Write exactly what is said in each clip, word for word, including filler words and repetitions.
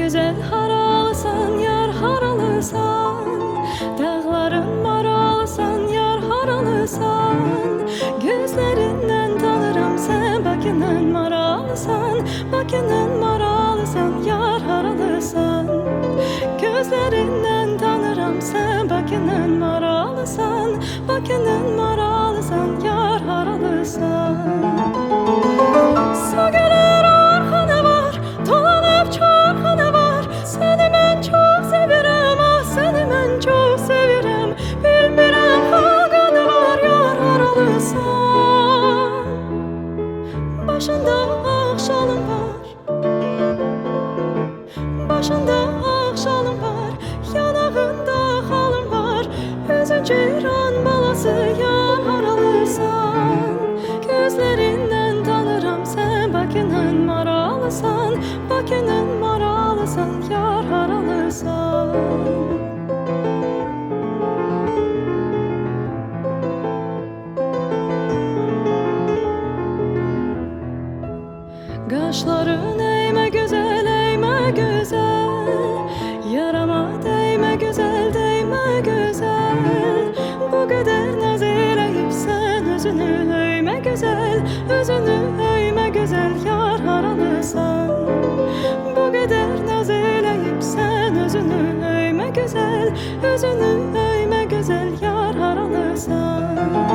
Güzel haralısan, yar haralısan, dağların maralısan, yar haralısan. Gözlerinden tanırım sen Bakının maralısan, Bakının maralısan, yar haralısan. Gözlerinden tanırım sen Bakının maralısan, Bakının maralısan, yar haralısan. Sağırır arxana var, dolanıp çarxana var. Seni ben çok sevirəm, ah seni ben çok sevirəm. Bilmirəm xalqanı var, yar haralısan. Başında ağ şalın var, başında ağ şalın var, yanağında xalın var. Özün ceyran balası, yar haralısan. Gözlerinden tanırım sen Bakının maralısan, Bakının maralısan, yar haralısan. Qaşların eymə gözəl, eymə gözəl. Yarama değmə gözəl, değmə gözəl. Bu qədər naz eləyib sən özünü öymə gözəl, özünü öymə gözəl, yar haralısan. Bu qədər naz eləyib sən özünü öymə gözəl, özünü öymə gözəl, yar haralısan.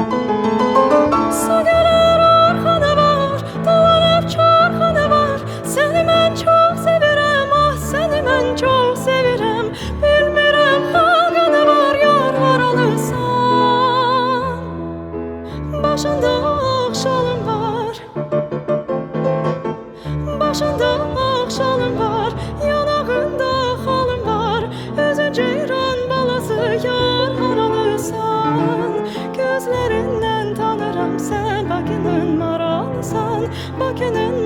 Sağırır arxana var, dolanıp çarxana var. Seni ben çok sevirəm, ah seni ben çok sevirəm. Bilmirəm xalqanı var, yar haralısan. Başında ağ şalın var, başında ağ şalın var, yanağında xalın var. Özün ceyran balası, yar haralısan. Gözlerinden tanırım sen Bakının maralısan, Bakının